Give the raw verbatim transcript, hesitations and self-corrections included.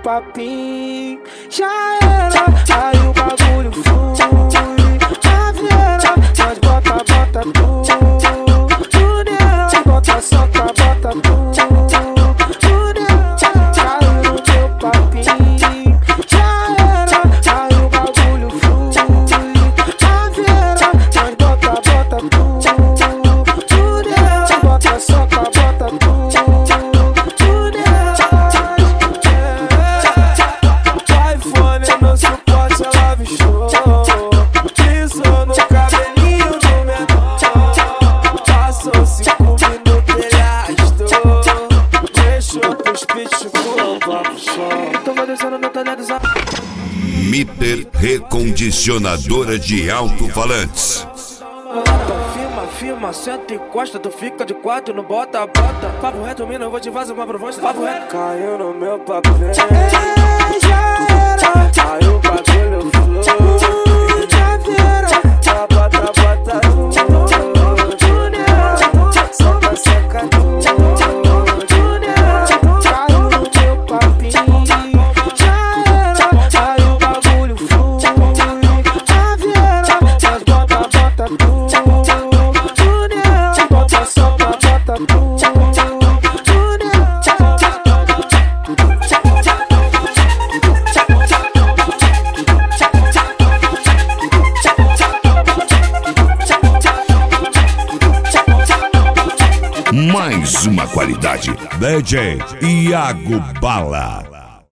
papinho já era. Aí o bagulho flui na vieira. Nós bota, bota tudo, tudo nela. Bota, soca, bota tudo, tudo nela. Caiu no teu papinho já era. Aí o bagulho flui na vieira. Nós bota, bota tudo, tudo nela. Bota, soca, bota tudo. Miter Recondicionadora de Alto-Falantes. Firma, firma, senta e encosta, tu fica de quatro, não bota, bota. Papo reto, mina, eu vou te fazer uma proposta. Papo reto. Caiu no meu papel. É, já era. Aí o bagulho flui. Já vira. Já bota, bota tudo. Soca, soca tudo. Caiu no meu papinho. Já era. Aí o bagulho flui. Já vira. Nós bota, bota tudo. Mais uma qualidade. D J Iago Bala.